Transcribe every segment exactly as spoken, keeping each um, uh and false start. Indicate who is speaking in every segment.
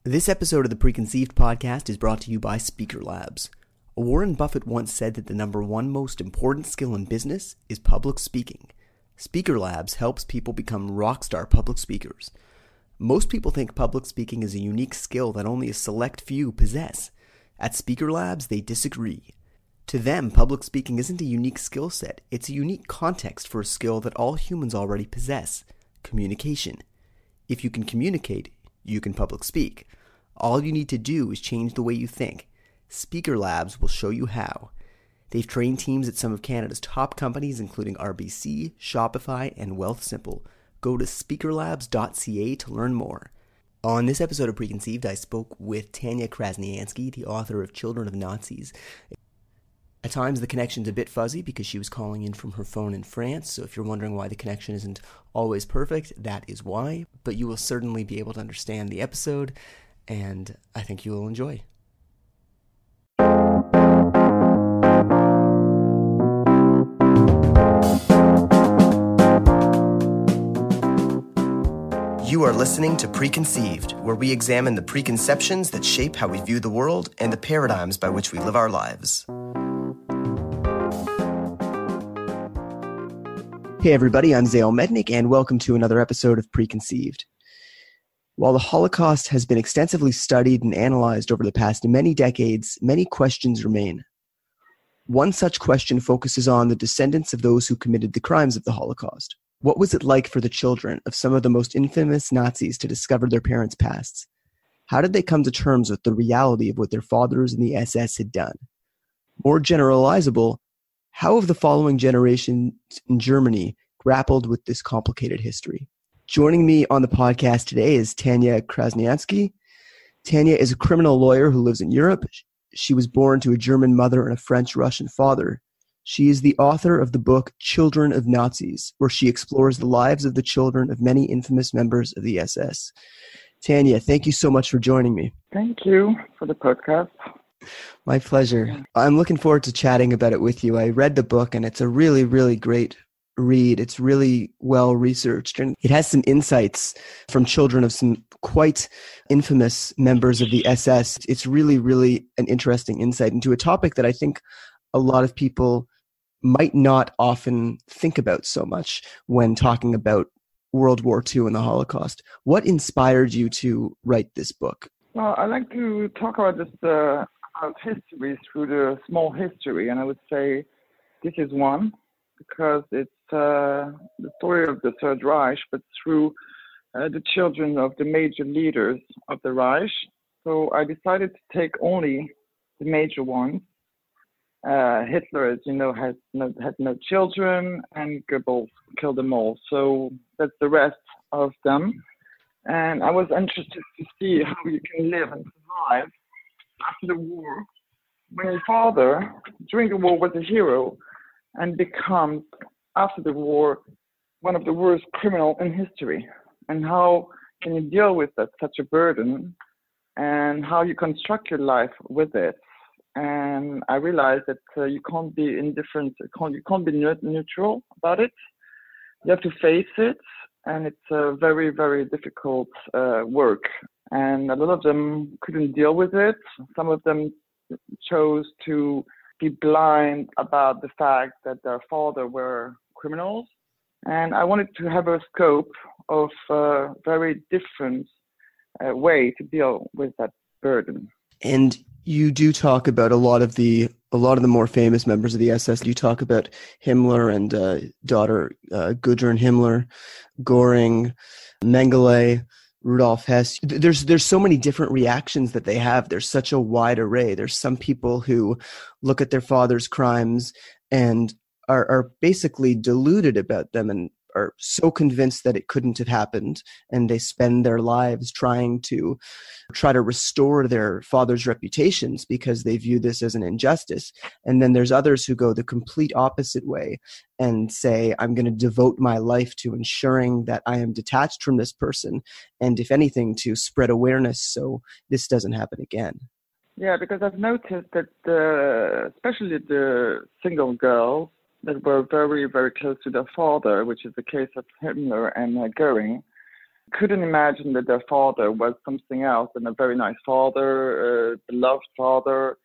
Speaker 1: This episode of the Preconceived podcast is brought to you by Speaker Labs. Warren Buffett once said that the number one most important skill in business is public speaking. Speaker Labs helps people become rockstar public speakers. Most people think public speaking is a unique skill that only a select few possess. At Speaker Labs, they disagree. To them, public speaking isn't a unique skill set, it's a unique context for a skill that all humans already possess: communication. If you can communicate, you can public speak. All you need to do is change the way you think. Speaker Labs will show you how. They've trained teams at some of Canada's top companies, including R B C, Shopify, and Wealthsimple. Go to speaker labs dot c a to learn more. On this episode of Preconceived, I spoke with Tanya Krasniansky, the author of Children of Nazis. At times, the connection's a bit fuzzy because she was calling in from her phone in France, so if you're wondering why the connection isn't always perfect, that is why. But you will certainly be able to understand the episode, and I think you will enjoy. You are listening to Preconceived, where we examine the preconceptions that shape how we view the world and the paradigms by which we live our lives. Hey everybody, I'm Zael Mednick, and welcome to another episode of Preconceived. While the Holocaust has been extensively studied and analyzed over the past many decades, many questions remain. One such question focuses on the descendants of those who committed the crimes of the Holocaust. What was it like for the children of some of the most infamous Nazis to discover their parents' pasts? How did they come to terms with the reality of what their fathers in the S S had done? More generalizable, how have the following generations in Germany grappled with this complicated history? Joining me on the podcast today is Tanya Krasniansky. Tanya is a criminal lawyer who lives in Europe. She was born to a German mother and a French-Russian father. She is the author of the book Children of Nazis, where she explores the lives of the children of many infamous members of the S S. Tanya, thank you so much for joining me.
Speaker 2: Thank you for the podcast.
Speaker 1: My pleasure. I'm looking forward to chatting about it with you. I read the book, and it's a really, really great read. It's really well researched, and it has some insights from children of some quite infamous members of the S S. It's really, really an interesting insight into a topic that I think a lot of people might not often think about so much when talking about World War Two and the Holocaust. What inspired you to write this book?
Speaker 2: Well, I like to talk about this uh, about history through the small history, and I would say this is one, because it's uh, the story of the Third Reich, but through uh, the children of the major leaders of the Reich. So I decided to take only the major ones. Uh, Hitler, as you know, has no, had no children, and Goebbels killed them all. So that's the rest of them. And I was interested to see how you can live and survive after the war, when your father, during the war, was a hero and becomes, after the war, one of the worst criminals in history. And how can you deal with that, such a burden, and how you construct your life with it. And I realized that uh, you can't be indifferent, you can't, you can't be neutral about it. You have to face it, and it's a very, very difficult uh, work. And a lot of them couldn't deal with it. Some of them chose to be blind about the fact that their father were criminals. And I wanted to have a scope of a very different uh, way to deal with that burden.
Speaker 1: And you do talk about a lot of the a lot of the more famous members of the S S. You talk about Himmler and uh, daughter uh, Gudrun Himmler, Göring, Mengele, Rudolf Hess. There's there's so many different reactions that they have. There's such a wide array. There's some people who look at their father's crimes and are, are basically deluded about them and are so convinced that it couldn't have happened, and they spend their lives trying to try to restore their father's reputations because they view this as an injustice. And then there's others who go the complete opposite way and say, I'm going to devote my life to ensuring that I am detached from this person, and if anything, to spread awareness so this doesn't happen again.
Speaker 2: Yeah, because I've noticed that the, especially the single girls that were very, very close to their father, which is the case of Himmler and uh, Göring, couldn't imagine that their father was something else than a very nice father, a beloved father.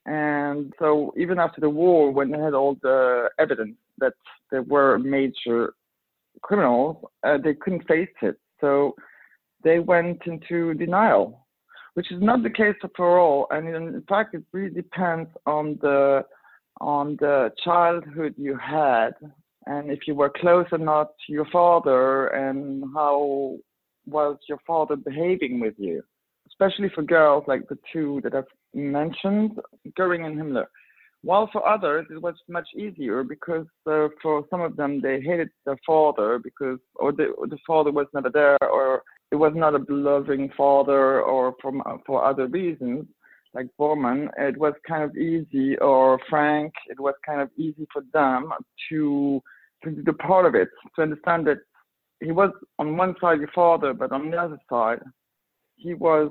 Speaker 2: And so even after the war, when they had all the evidence that there were major criminals, uh, they couldn't face it. So they went into denial, which is not the case for all. And in fact, it really depends on the on the childhood you had, and if you were close or not to your father, and how was your father behaving with you, especially for girls like the two that I've mentioned, Goering and Himmler. While for others, it was much easier because uh, for some of them, they hated their father because or the, or the father was never there, or it was not a loving father, or from, for other reasons, like Bormann, it was kind of easy, or Frank, it was kind of easy for them to, to be part of it, to understand that he was on one side your father, but on the other side, he was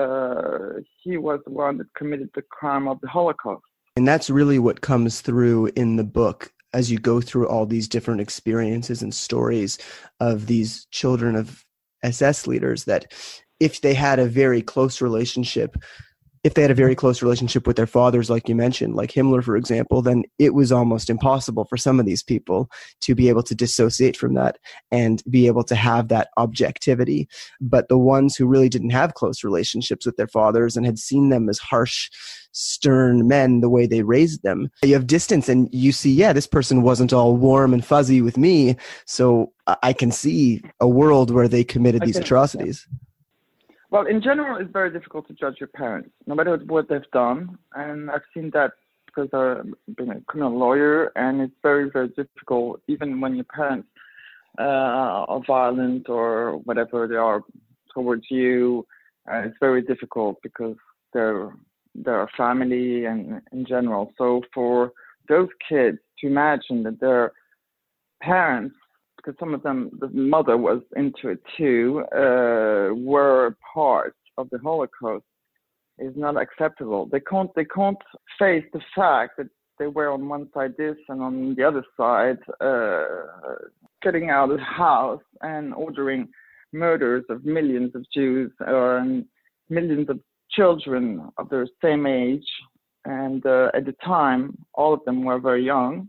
Speaker 2: uh, he was the one that committed the crime of the Holocaust.
Speaker 1: And that's really what comes through in the book as you go through all these different experiences and stories of these children of S S leaders, that if they had a very close relationship, if they had a very close relationship with their fathers, like you mentioned, like Himmler, for example, then it was almost impossible for some of these people to be able to dissociate from that and be able to have that objectivity. But the ones who really didn't have close relationships with their fathers and had seen them as harsh, stern men, the way they raised them, you have distance and you see, yeah, this person wasn't all warm and fuzzy with me, so I can see a world where they committed these atrocities.
Speaker 2: Yeah. Well, in general, it's very difficult to judge your parents, no matter what they've done. And I've seen that because I've been a criminal lawyer, and it's very, very difficult, even when your parents uh, are violent or whatever they are towards you. Uh, it's very difficult because they're, they're a family and in general. So for those kids to imagine that their parents, because some of them, the mother was into it too, uh, were part of the Holocaust, is not acceptable. They can't, they can't face the fact that they were on one side this and on the other side uh, getting out of the house and ordering murders of millions of Jews or and millions of children of their same age. And uh, at the time, all of them were very young.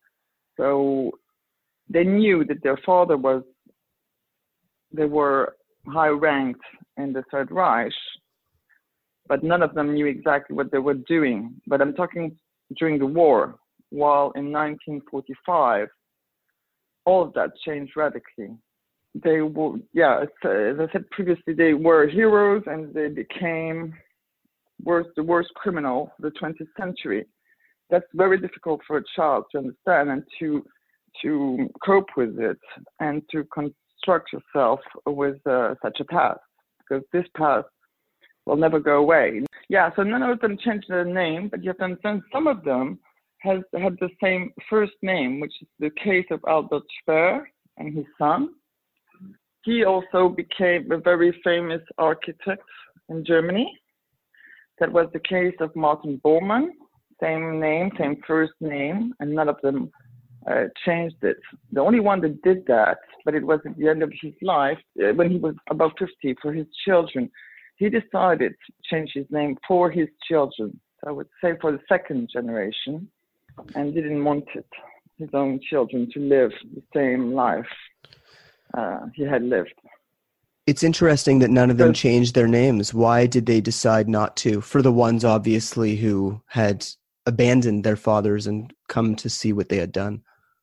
Speaker 2: So they knew that their father was, they were high ranked in the Third Reich, but none of them knew exactly what they were doing. But I'm talking during the war, while in nineteen forty-five, all of that changed radically. They were, yeah, as I said previously, they were heroes and they became worst, the worst criminal of the twentieth century. That's very difficult for a child to understand and to to cope with it and to construct yourself with uh, such a past, because this past will never go away. Yeah, so none of them changed their name, but you have to understand some of them has had the same first name, which is the case of Albert Speer and his son. He also became a very famous architect in Germany. That was the case of Martin Bormann, same name, same first name, and none of them Uh, changed it. The only one that did that, but it was at the end of his life, uh, when he was about fifty, for his children, he decided to change his name for his children. So I would say for the second generation, and didn't want it, his own children to live the same life uh, he had lived.
Speaker 1: It's interesting that none of them changed their names. Why did they decide not to? For the ones, obviously, who had abandoned their fathers and come to see what they had done.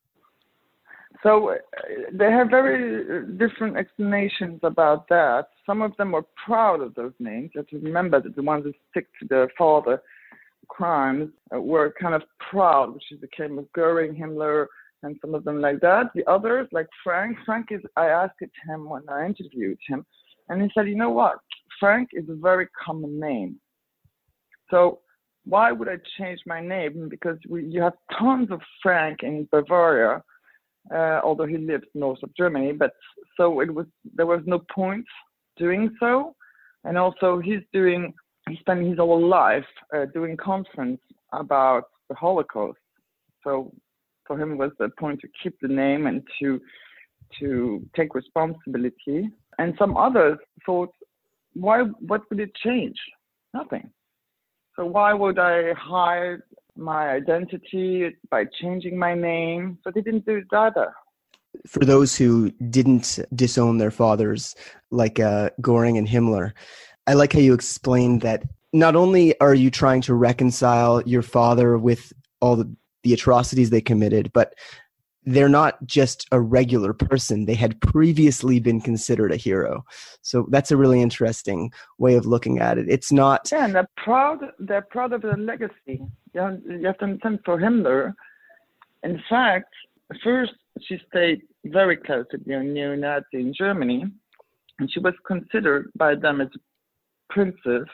Speaker 2: So uh, they have very different explanations about that. Some of them were proud of those names. You have to remember that the ones that stick to their father crimes uh, were kind of proud, which is the case of Goering, Himmler, and some of them like that. The others, like Frank, Frank is, I asked him when I interviewed him, and he said, you know what, Frank is a very common name. So why would I change my name? Because we, you have tons of Frank in Bavaria, uh, although he lives north of Germany. But so it was, there was no point doing so. And also, he's doing, he's spending his whole life uh, doing conference about the Holocaust. So for him, it was the point to keep the name and to to take responsibility. And some others thought, why, what would it change? Nothing. So why would I hide my identity by changing my name? So they didn't do it either.
Speaker 1: For those who didn't disown their fathers, like uh, Göring and Himmler, I like how you explained that not only are you trying to reconcile your father with all the, the atrocities they committed, but they're not just a regular person. They had previously been considered a hero. So that's a really interesting way of looking at it. It's not...
Speaker 2: Yeah, and they're proud, they're proud of their legacy. You have, you have to understand, for Himmler, in fact, first she stayed very close to the neo-Nazi in Germany, and she was considered by them as a princess,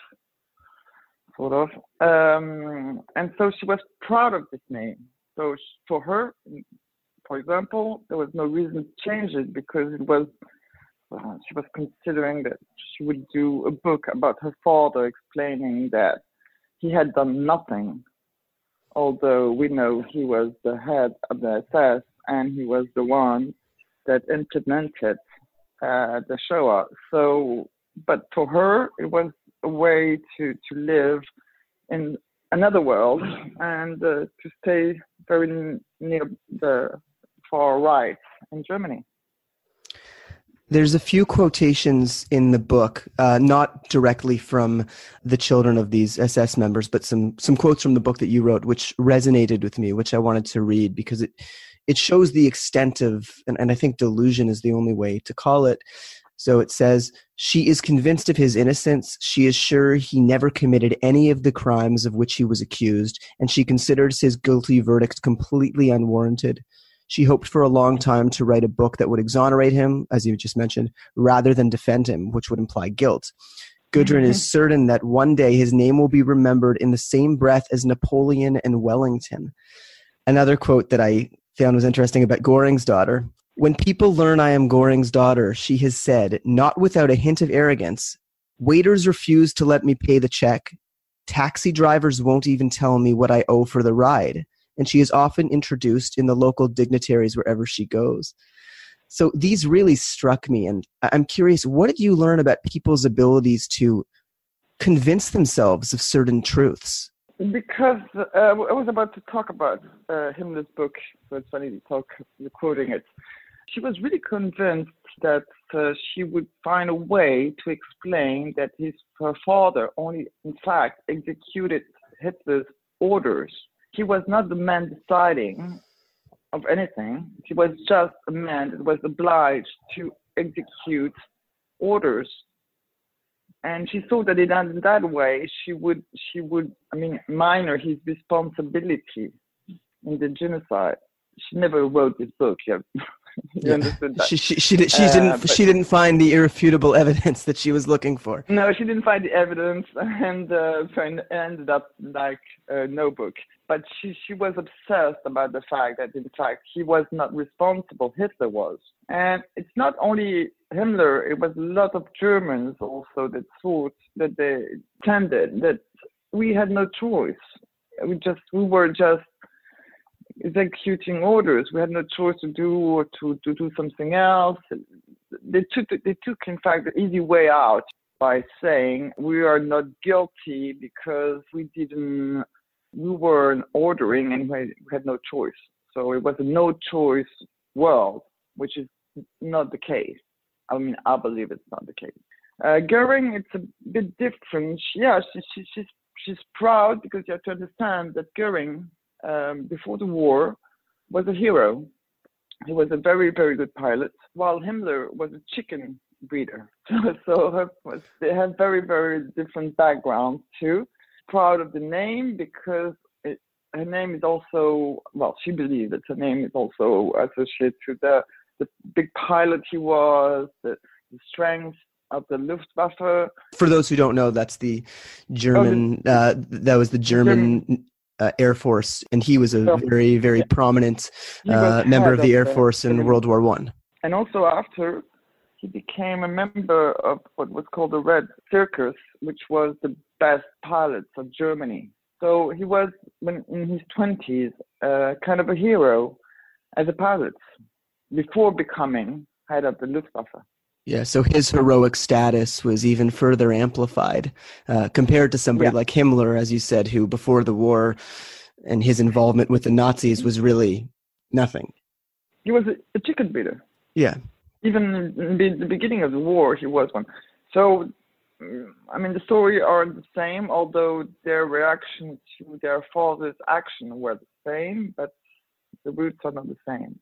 Speaker 2: sort of. Um, and so she was proud of this name. So for her, for example, there was no reason to change it because it was, uh, she was considering that she would do a book about her father explaining that he had done nothing, although we know he was the head of the S S and he was the one that implemented uh, the Shoah. So, but for her, it was a way to, to live in another world and uh, to stay very near the far right in Germany.
Speaker 1: There's a few quotations in the book, uh, not directly from the children of these S S members, but some some quotes from the book that you wrote, which resonated with me, which I wanted to read because it it shows the extent of, and, and I think delusion is the only way to call it. So it says, she is convinced of his innocence. She is sure he never committed any of the crimes of which he was accused, and she considers his guilty verdict completely unwarranted. She hoped for a long time to write a book that would exonerate him, as you just mentioned, rather than defend him, which would imply guilt. Gudrun mm-hmm. is certain that one day his name will be remembered in the same breath as Napoleon and Wellington. Another quote that I found was interesting about Göring's daughter. When people learn I am Göring's daughter, she has said, not without a hint of arrogance, waiters refuse to let me pay the check. Taxi drivers won't even tell me what I owe for the ride. And she is often introduced in the local dignitaries wherever she goes. So these really struck me. And I'm curious, what did you learn about people's abilities to convince themselves of certain truths?
Speaker 2: Because uh, I was about to talk about uh, Himmler's book, so it's funny to talk, quoting it. She was really convinced that uh, she would find a way to explain that his her father only, in fact, executed Hitler's orders. He was not the man deciding of anything. He was just a man that was obliged to execute orders. And she thought that in that way, she would, she would, I mean, minor his responsibility in the genocide. She never wrote this book. You, have, you
Speaker 1: yeah.
Speaker 2: understood that?
Speaker 1: She, she, she, did, she, uh, didn't, but, she didn't find the irrefutable evidence that she was looking for.
Speaker 2: No, she didn't find the evidence, and uh, so it ended up like uh, no book. But she, she was obsessed about the fact that, in fact, he was not responsible. Hitler was. And it's not only Himmler, it was a lot of Germans also that thought that they tended that we had no choice. We just, we were just executing orders. We had no choice to do or to, to do something else. They took, they took, in fact, the easy way out by saying we are not guilty because we didn't, we weren't ordering and we had no choice. So it was a no choice world, which is not the case. I mean, I believe it's not the case. Uh, Göring, it's a bit different. Yeah, she, she, she's, she's proud because you have to understand that Göring, um, before the war, was a hero. He was a very, very good pilot, while Himmler was a chicken breeder. So, so her, they have very, very different backgrounds too. Proud of the name because it, her name is also, well, she believes that her name is also associated to the the big pilot he was, the, the strength of the Luftwaffe.
Speaker 1: For those who don't know, that's the German, oh, the, uh, that was the German, German uh, Air Force, and he was a so, very, very yeah. prominent uh, member of the Air Force in World War One.
Speaker 2: And also after, he became a member of what was called the Red Circus, which was the best pilots of Germany. So he was, when in his twenties, uh, kind of a hero as a pilot. before becoming head of the Luftwaffe.
Speaker 1: Yeah, so his heroic status was even further amplified uh, compared to somebody
Speaker 2: Yeah.
Speaker 1: like Himmler, as you said, who before the war and his involvement with the Nazis was really nothing.
Speaker 2: He was a, a chicken beater.
Speaker 1: Yeah.
Speaker 2: Even in the, the beginning of the war, he was one. So, I mean, the story are the same, although their reaction to their father's action were the same, but the roots are not the same.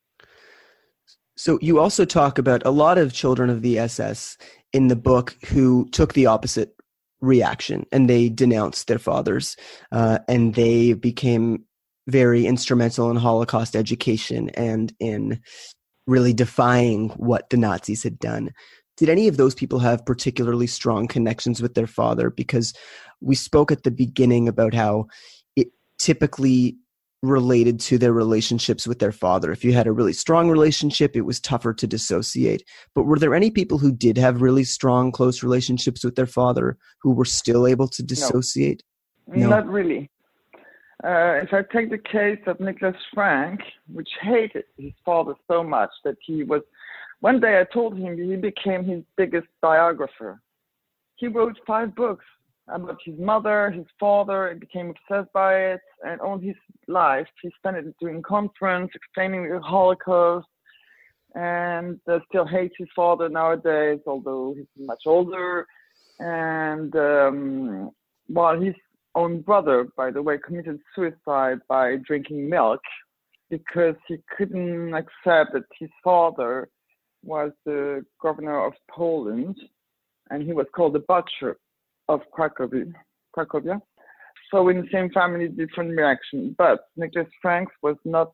Speaker 1: So you also talk about a lot of children of the S S in the book who took the opposite reaction and they denounced their fathers uh, and they became very instrumental in Holocaust education and in really defying what the Nazis had done. Did any of those people have particularly strong connections with their father? Because we spoke at the beginning about how it typically related to their relationships with their father. If you had a really strong relationship, it was tougher to dissociate. But were there any people who did have really strong, close relationships with their father who were still able to dissociate?
Speaker 2: No, not really. Uh, if I take the case of Nicholas Frank, which hated his father so much that he was, one day I told him he became his biggest biographer. He wrote five books about his mother, his father, and became obsessed by it, and all his life he spent it doing conference, explaining the Holocaust, and uh, still hates his father nowadays, although he's much older. And um, while his own brother, by the way, committed suicide by drinking milk because he couldn't accept that his father was the governor of Poland, and he was called the butcher of Cracovia. Cracovia. So in the same family, different reaction. But Nicholas Frank was not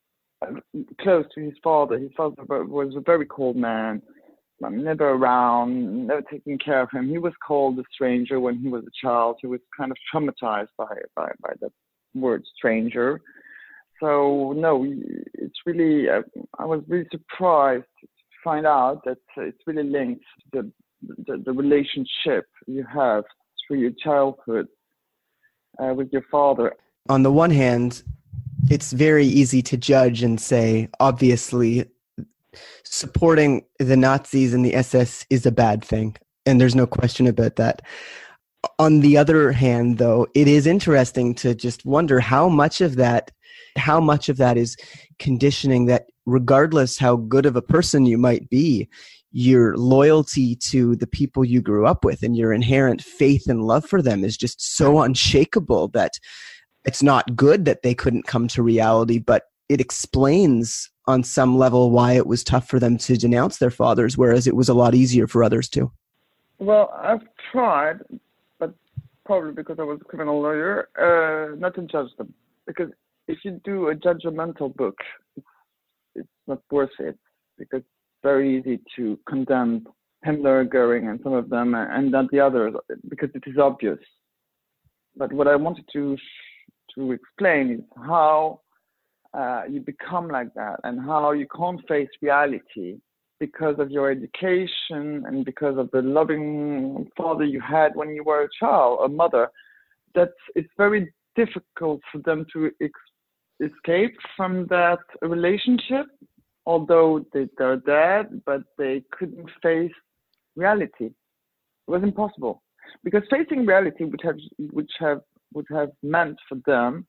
Speaker 2: close to his father. His father was a very cold man, never around, never taking care of him. He was called a stranger when he was a child. He was kind of traumatized by by, by that word stranger. So no, it's really, uh, I was really surprised to find out that it's really linked to the The, the relationship you have through your childhood uh, with your father.
Speaker 1: On the one hand, it's very easy to judge and say, obviously, supporting the Nazis and the S S is a bad thing, and there's no question about that. On the other hand, though, it is interesting to just wonder how much of that, how much of that is conditioning that regardless how good of a person you might be, your loyalty to the people you grew up with and your inherent faith and love for them is just so unshakable that it's not good that they couldn't come to reality, but it explains on some level why it was tough for them to denounce their fathers, whereas it was a lot easier for others too.
Speaker 2: Well, I've tried, but probably because I was a criminal lawyer, uh, not to judge them. Because if you do a judgmental book, it's, it's not worth it, because very easy to condemn Himmler, Goering, and some of them, and not the others, because it is obvious. But what I wanted to to explain is how uh, you become like that, and how you can't face reality because of your education and because of the loving father you had when you were a child, a mother. That it's very difficult for them to ex- escape from that relationship. Although they, they're dead, but they couldn't face reality. It was impossible, because facing reality would have would have would have meant for them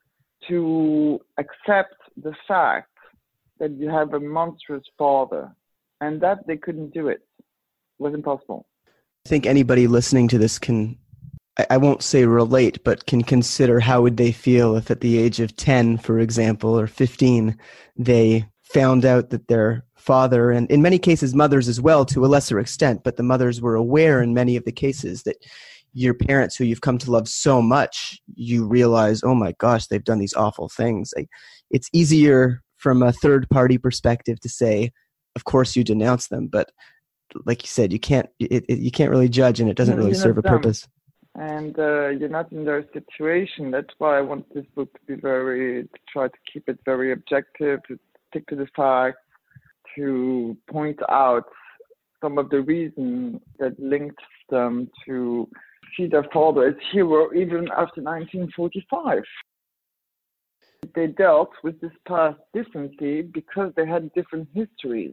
Speaker 2: to accept the fact that you have a monstrous father, and that they couldn't do it. It was impossible.
Speaker 1: I think anybody listening to this can, I, I won't say relate, but can consider how would they feel if at the age of ten, for example, or fifteen, they found out that their father, and in many cases mothers as well to a lesser extent, but the mothers were aware in many of the cases that your parents who you've come to love so much, you realize, oh my gosh, they've done these awful things. Like, it's easier from a third party perspective to say, of course you denounce them, but like you said, you can't, it, it, you can't really judge, and it doesn't really serve a purpose.
Speaker 2: And uh, you're not in their situation. That's why I want this book to be very, to try to keep it very objective, to stick to the facts, to point out some of the reasons that linked them to see their father as hero even after nineteen forty-five. they dealt with this past differently because they had different histories,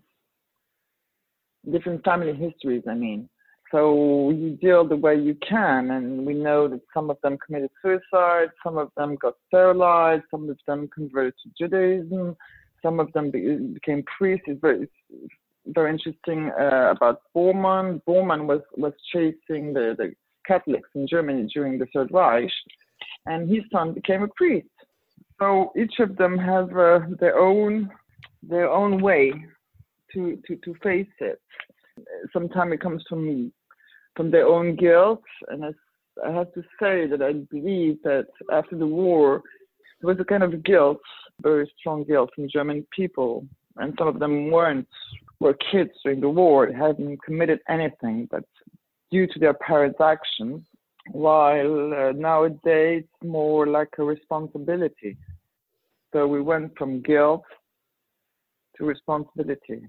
Speaker 2: different family histories, I mean. So you deal the way you can, and we know that some of them committed suicide, some of them got sterilized, some of them converted to Judaism, some of them be- became priests. It's very, it's very interesting uh, about Bormann. Bormann was, was chasing the, the Catholics in Germany during the Third Reich, and his son became a priest. So each of them have uh, their own their own way to, to, to face it. Sometimes it comes from from their own guilt, and I, I have to say that I believe that after the war, there was a kind of guilt, very strong guilt from German people, and some of them weren't were kids during the war, they hadn't committed anything, but due to their parents' actions, while uh, nowadays it's more like a responsibility. So we went from guilt to responsibility.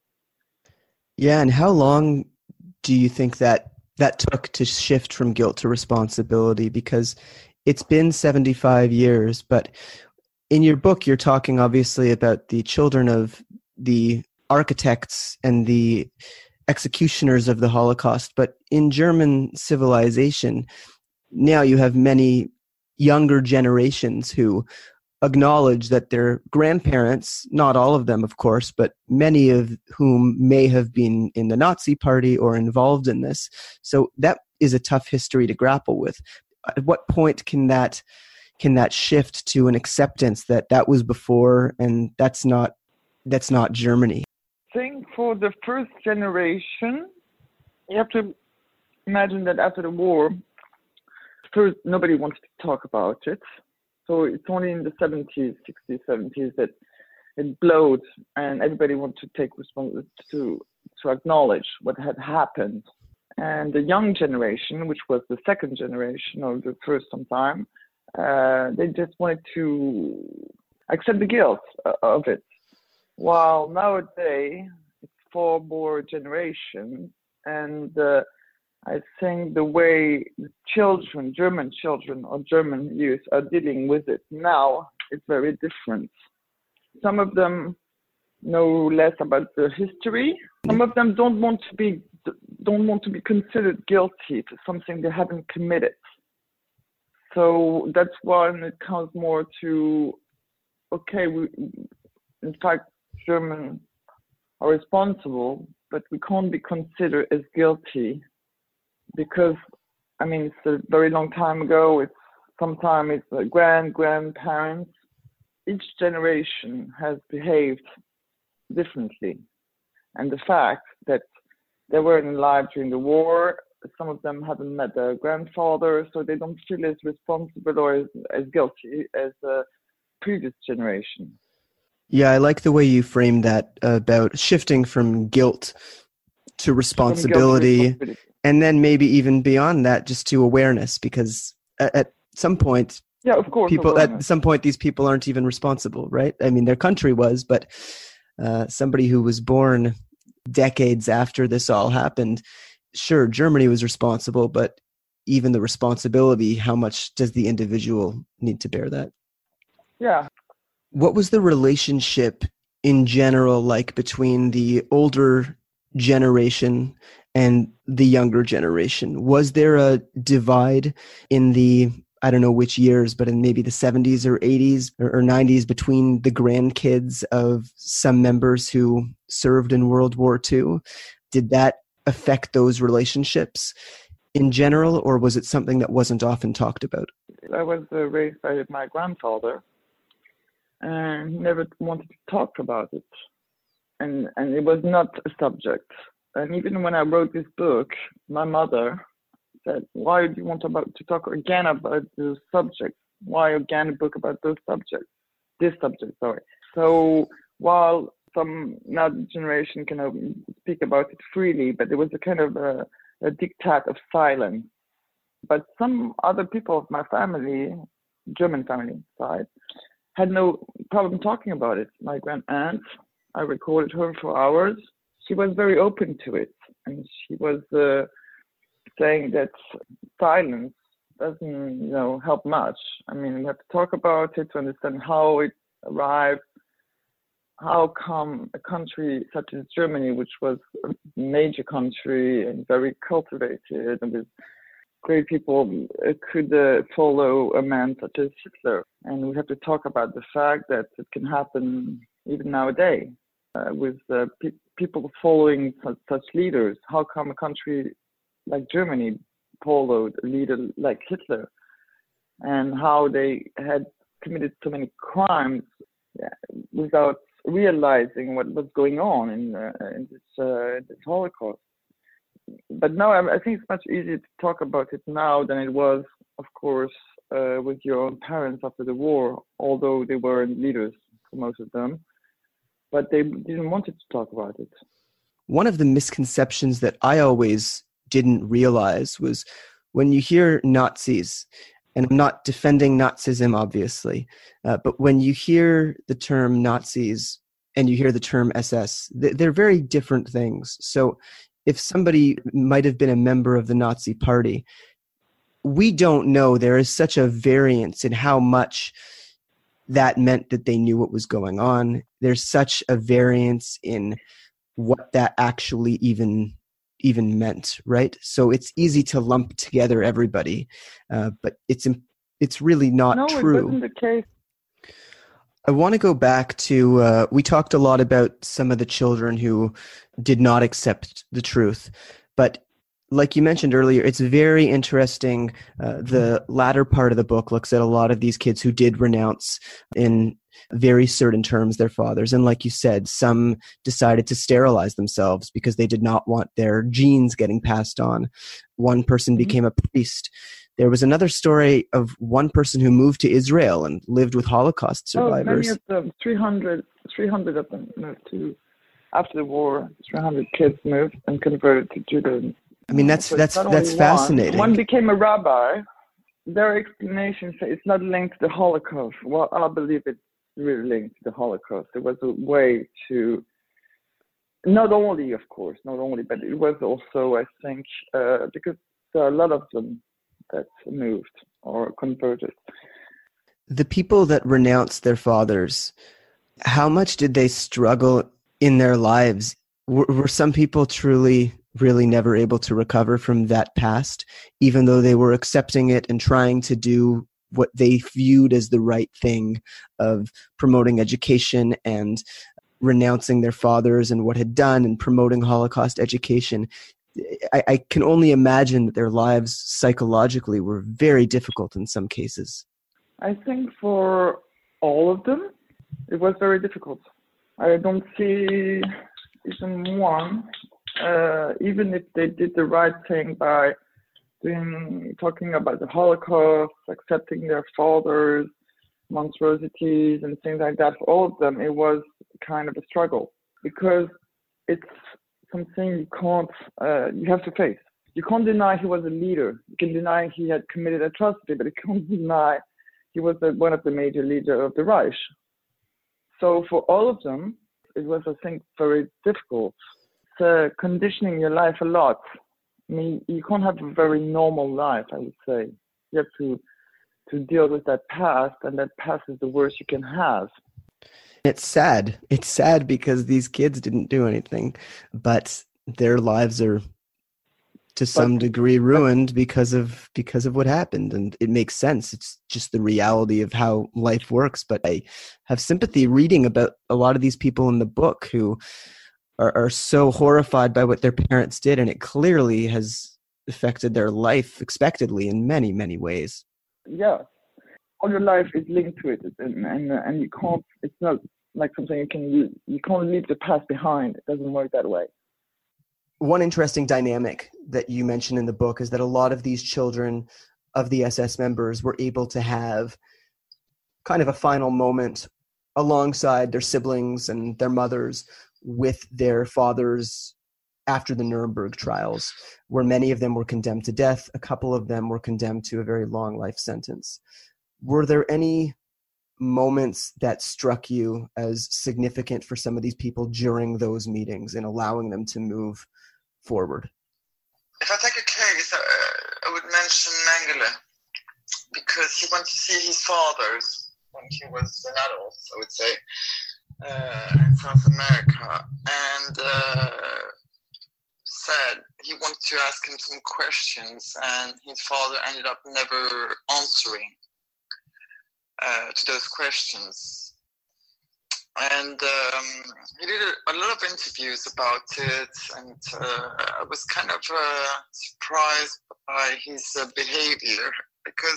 Speaker 1: Yeah, and how long do you think that that took to shift from guilt to responsibility? Because it's been seventy-five years, but in your book, you're talking obviously about the children of the architects and the executioners of the Holocaust, but in German civilization, now you have many younger generations who acknowledge that their grandparents, not all of them, of course, but many of whom may have been in the Nazi party or involved in this. So that is a tough history to grapple with. At what point can that can that shift to an acceptance that that was before and that's not that's not Germany?
Speaker 2: I think for the first generation, you have to imagine that after the war, first nobody wanted to talk about it. So it's only in the seventies, sixties, seventies that it blowed, and everybody wanted to take responsibility to to acknowledge what had happened. And the young generation, which was the second generation or the first sometime, uh, they just wanted to accept the guilt of it. While nowadays it's four more generations, and uh, I think the way the children, German children or German youth are dealing with it now is very different. Some of them know less about the history. Some of them don't want to be don't want to be considered guilty for something they haven't committed. So that's why it comes more to, okay, we, in fact, Germans are responsible, but we can't be considered as guilty. Because, I mean, it's a very long time ago. It's sometimes it's uh, grand grandparents. Each generation has behaved differently, and the fact that they weren't alive during the war, some of them haven't met their grandfather, so they don't feel as responsible or as, as guilty as the previous generation.
Speaker 1: Yeah, I like the way you framed that about shifting from guilt to responsibility.
Speaker 2: From guilt to responsibility.
Speaker 1: And then maybe even beyond that, just to awareness, because at, at some point,
Speaker 2: yeah, of course,
Speaker 1: people
Speaker 2: awareness.
Speaker 1: At some point, these people aren't even responsible, right? I mean, their country was, but uh, somebody who was born decades after this all happened, sure, Germany was responsible, but even the responsibility, how much does the individual need to bear that?
Speaker 2: Yeah.
Speaker 1: What was the relationship in general like between the older generation and the younger generation? Was there a divide in the, I don't know which years, but in maybe the seventies or eighties or, or nineties between the grandkids of some members who served in World War Two? Did that affect those relationships in general, or was it something that wasn't often talked about?
Speaker 2: I was uh, raised by my grandfather, and he never wanted to talk about it. And, and it was not a subject. And even when I wrote this book, my mother said, why do you want about, to talk again about the subject? Why again a book about those subjects? This subject, sorry. So while some now generation can um, speak about it freely, but there was a kind of a, a diktat of silence. But some other people of my family, German family side, had no problem talking about it. My grand aunt, I recorded her for hours. She was very open to it, and she was uh, saying that silence doesn't, you know, help much. I mean, we have to talk about it to understand how it arrived. How come a country such as Germany, which was a major country and very cultivated and with great people, could uh, follow a man such as Hitler? And we have to talk about the fact that it can happen even nowadays uh, with uh, pe- people following such, such leaders. How come a country like Germany followed a leader like Hitler, and how they had committed so many crimes without realizing what was going on in, uh, in this, uh, this Holocaust. But now I, I think it's much easier to talk about it now than it was, of course, uh, with your own parents after the war, although they weren't leaders for most of them, but they didn't want to talk about it.
Speaker 1: One of the misconceptions that I always didn't realize was when you hear Nazis, and I'm not defending Nazism, obviously, uh, but when you hear the term Nazis and you hear the term S S, th- they're very different things. So if somebody might have been a member of the Nazi party, we don't know. There is such a variance in how much that meant that they knew what was going on. There's such a variance in what that actually even even meant, right? So it's easy to lump together everybody, uh, but it's it's really not
Speaker 2: no,
Speaker 1: true.
Speaker 2: No, it wasn't the case.
Speaker 1: I want to go back to, uh, we talked a lot about some of the children who did not accept the truth, but like you mentioned earlier, it's very interesting. Uh, the latter part of the book looks at a lot of these kids who did renounce in very certain terms their fathers. And like you said, some decided to sterilize themselves because they did not want their genes getting passed on. One person became a priest. There was another story of one person who moved to Israel and lived with Holocaust survivors.
Speaker 2: Oh, many of them, three hundred, three hundred of them moved to, after the war, three hundred kids moved and converted to Judaism.
Speaker 1: I mean, that's, that's, that's fascinating.
Speaker 2: One. one became a rabbi. Their explanation says it's not linked to the Holocaust. Well, I believe it's really linked to the Holocaust. It was a way to, not only, of course, not only, but it was also, I think, uh, because there are a lot of them that moved or converted.
Speaker 1: The people that renounced their fathers, how much did they struggle in their lives? Were, were some people truly, really never able to recover from that past, even though they were accepting it and trying to do what they viewed as the right thing of promoting education and renouncing their fathers and what had done and promoting Holocaust education? I, I can only imagine that their lives psychologically were very difficult in some cases.
Speaker 2: I think for all of them, it was very difficult. I don't see even one, uh, even if they did the right thing by doing, talking about the Holocaust, accepting their fathers, monstrosities and things like that, for all of them, it was kind of a struggle because it's something you can't, uh, you have to face. You can't deny he was a leader. You can deny he had committed atrocity, but you can't deny he was the, one of the major leaders of the Reich. So for all of them, it was, I think, very difficult. It's uh, conditioning your life a lot. I mean, you can't have a very normal life, I would say. You have to to deal with that past, and that past is the worst you can have.
Speaker 1: It's sad. It's sad because these kids didn't do anything, but their lives are to some but, degree ruined but, because of because of what happened, and it makes sense. It's just the reality of how life works. But I have sympathy reading about a lot of these people in the book who are, are so horrified by what their parents did, and it clearly has affected their life expectedly in many, many ways.
Speaker 2: Yeah, all your life is linked to it, and and, and you can't. It's not like something you can you, you can't leave the past behind. It doesn't work that way.
Speaker 1: One interesting dynamic that you mentioned in the book is that a lot of these children of the S S members were able to have kind of a final moment alongside their siblings and their mothers with their fathers after the Nuremberg trials, where many of them were condemned to death. A couple of them were condemned to a very long life sentence. Were there any moments that struck you as significant for some of these people during those meetings in allowing them to move forward?
Speaker 3: If I take a case, uh, I would mention Mengele. because he went to see his fathers when he was an adult, I would say, uh, in South America, and uh, said he wanted to ask him some questions, and his father ended up never answering uh, to those questions. And um, he did a, a lot of interviews about it, and uh, I was kind of uh, surprised by his uh, behavior, because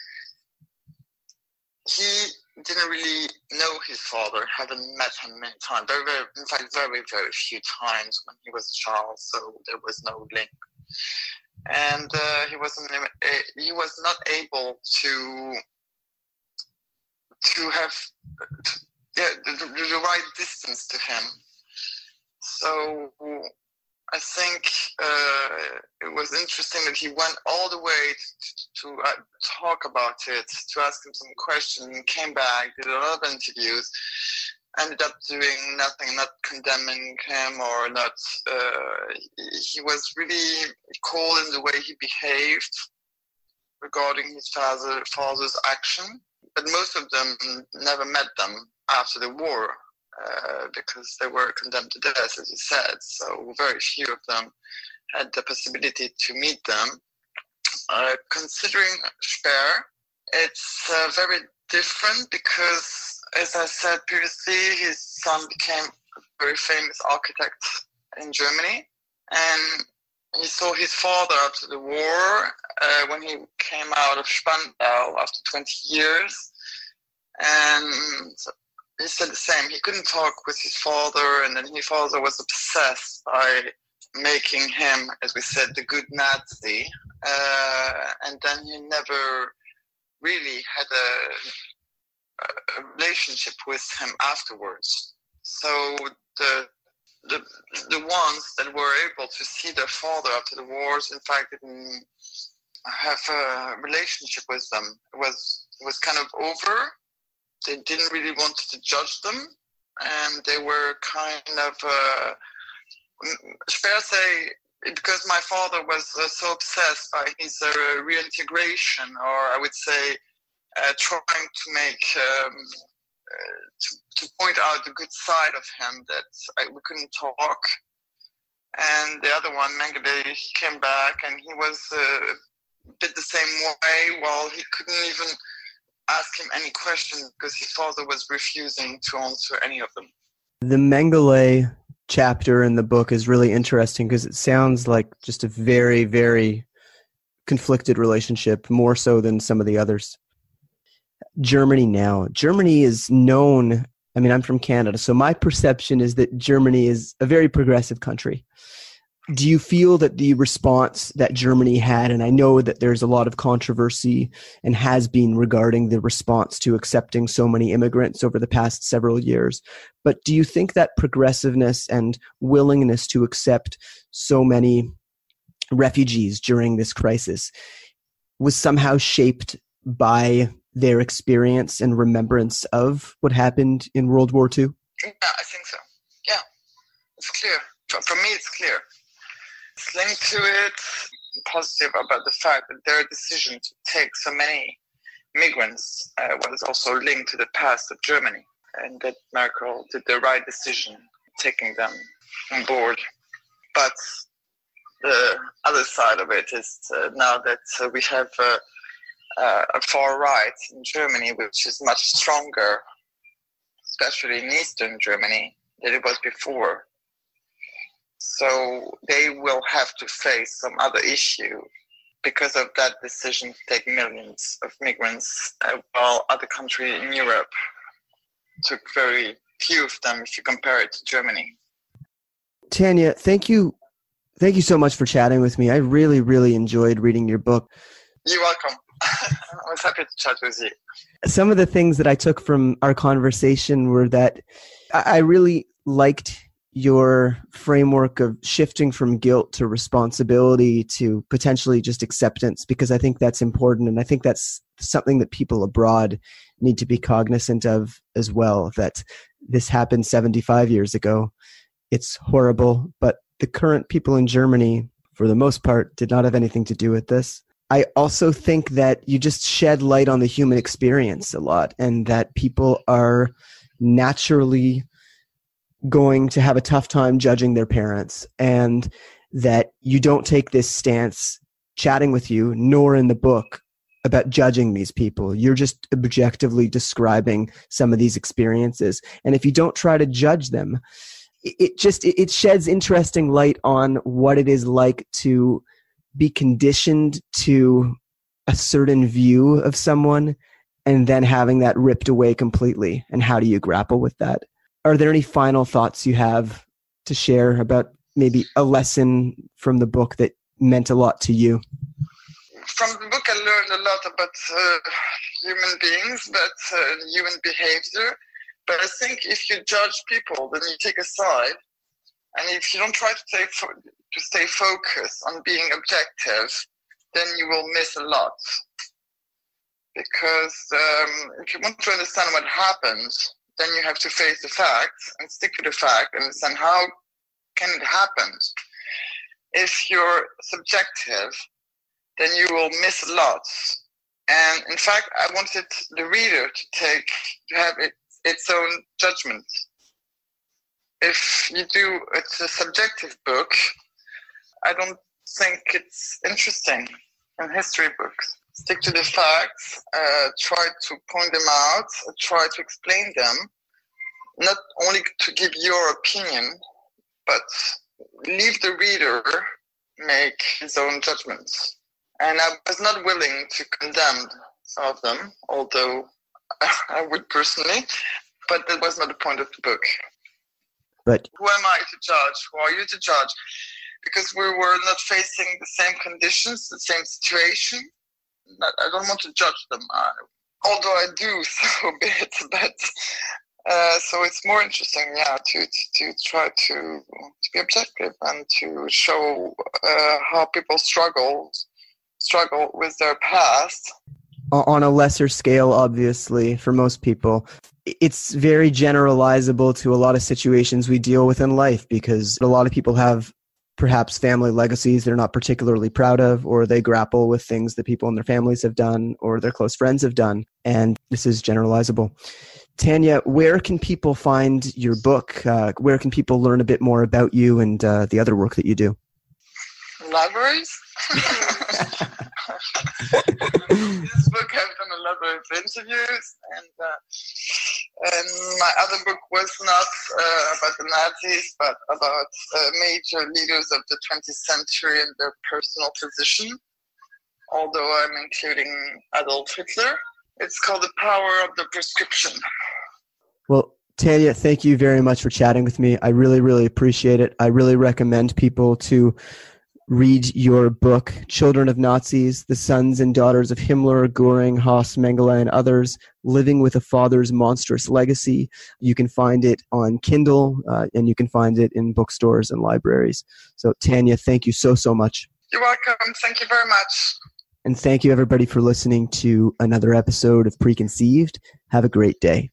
Speaker 3: he didn't really know his father, hadn't met him many times, very, very, in fact, very, very few times when he was a child, so there was no link. And uh, he wasn't, he was not able to, to have yeah, the, the right distance to him. So I think uh, it was interesting that he went all the way to, to uh, talk about it, to ask him some questions, came back, did a lot of interviews, ended up doing nothing, not condemning him or not. Uh, he was really cold in the way he behaved regarding his father, father's action, but most of them never met them after the war. Uh, because they were condemned to death, as you said. So very few of them had the possibility to meet them. Uh, considering Speer, it's uh, very different because, as I said previously, his son became a very famous architect in Germany. And he saw his father after the war, uh, when he came out of Spandau after twenty years. And he said the same. He couldn't talk with his father, and then his father was obsessed by making him, as we said, the good Nazi. Uh, and then he never really had a, a relationship with him afterwards. So the, the the ones that were able to see their father after the wars, in fact, didn't have a relationship with them. It was it was kind of over. They didn't really want to judge them, and they were kind of, uh, Speer say, because my father was uh, so obsessed by his uh, reintegration, or I would say, uh, trying to make, um, uh, to, to point out the good side of him, that I, we couldn't talk. And the other one, Mengele, he came back, and he was uh, a bit the same way. Well, he couldn't even ask him any questions because his father was refusing to answer any of them.
Speaker 1: The Mengele chapter in the book is really interesting because it sounds like just a very, very conflicted relationship, more so than some of the others. Germany now. Germany is known, I mean, I'm from Canada, so my perception is that Germany is a very progressive country. Do you feel that the response that Germany had, and I know that there's a lot of controversy and has been regarding the response to accepting so many immigrants over the past several years, but do you think that progressiveness and willingness to accept so many refugees during this crisis was somehow shaped by their experience and remembrance of what happened in World War Two?
Speaker 3: Yeah, I think so. Yeah, it's clear. For, for me, it's clear. It's linked to it, positive about the fact that their decision to take so many migrants uh, was also linked to the past of Germany, and that Merkel did the right decision taking them on board. But the other side of it is uh, now that uh, we have uh, uh, a far right in Germany, which is much stronger, especially in Eastern Germany, than it was before. So they will have to face some other issue because of that decision to take millions of migrants, uh, while other countries in Europe took very few of them if you compare it to Germany.
Speaker 1: Tanya, thank you. Thank you so much for chatting with me. I really, really enjoyed reading your book.
Speaker 3: You're welcome. I was happy to chat with you.
Speaker 1: Some of the things that I took from our conversation were that I really liked your framework of shifting from guilt to responsibility to potentially just acceptance, because I think that's important. And I think that's something that people abroad need to be cognizant of as well, that this happened seventy-five years ago. It's horrible, but the current people in Germany, for the most part, did not have anything to do with this. I also think that you just shed light on the human experience a lot, and that people are naturally going to have a tough time judging their parents, and that you don't take this stance chatting with you, nor in the book, about judging these people. You're just objectively describing some of these experiences. And if you don't try to judge them, it just, it sheds interesting light on what it is like to be conditioned to a certain view of someone and then having that ripped away completely. And how do you grapple with that? Are there any final thoughts you have to share about maybe a lesson from the book that meant a lot to you?
Speaker 3: From the book, I learned a lot about uh, human beings, about uh, human behavior. But I think if you judge people, then you take a side. And if you don't try to stay, fo- to stay focused on being objective, then you will miss a lot. Because um, if you want to understand what happens, then you have to face the facts and stick to the fact and understand how can it happen. If you're subjective, then you will miss a lot. And in fact, I wanted the reader to take, to have it, its own judgment. If you do, it's a subjective book, I don't think it's interesting in history books. Stick to the facts, uh, try to point them out, try to explain them, not only to give your opinion, but leave the reader make his own judgments. And I was not willing to condemn some of them, although I would personally, but that was not the point of the book.
Speaker 1: But
Speaker 3: who am I to judge? Who are you to judge? Because we were not facing the same conditions, the same situation. I don't want to judge them, I, although I do, so be it. But uh, so it's more interesting, yeah, to to try to to be objective and to show uh, how people struggle struggle with their past.
Speaker 1: On a lesser scale, obviously, for most people, it's very generalizable to a lot of situations we deal with in life, because a lot of people have perhaps family legacies they're not particularly proud of, or they grapple with things that people in their families have done or their close friends have done. And this is generalizable. Tanya, where can people find your book? Uh, where can people learn a bit more about you and uh, the other work that you do?
Speaker 3: Libraries? This book, I've done a lot of interviews, and, uh, and my other book was not uh, about the Nazis, but about uh, major leaders of the twentieth century and their personal position, although I'm including Adolf Hitler. It's called The Power of the Prescription.
Speaker 1: Well, Tanya, thank you very much for chatting with me. I really, really appreciate it. I really recommend people to read your book, Children of Nazis, The Sons and Daughters of Himmler, Göring, Höss, Mengele, and Others, Living with a Father's Monstrous Legacy. You can find it on Kindle, uh, and you can find it in bookstores and libraries. So, Tanya, thank you so, so much.
Speaker 3: You're welcome. Thank you very much.
Speaker 1: And thank you, everybody, for listening to another episode of Preconceived. Have a great day.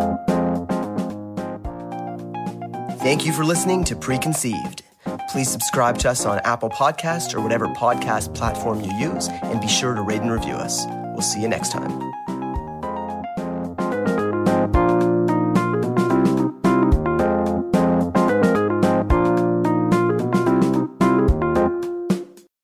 Speaker 1: Thank you for listening to Preconceived. Please subscribe to us on Apple Podcasts or whatever podcast platform you use, and be sure to rate and review us. We'll see you next time.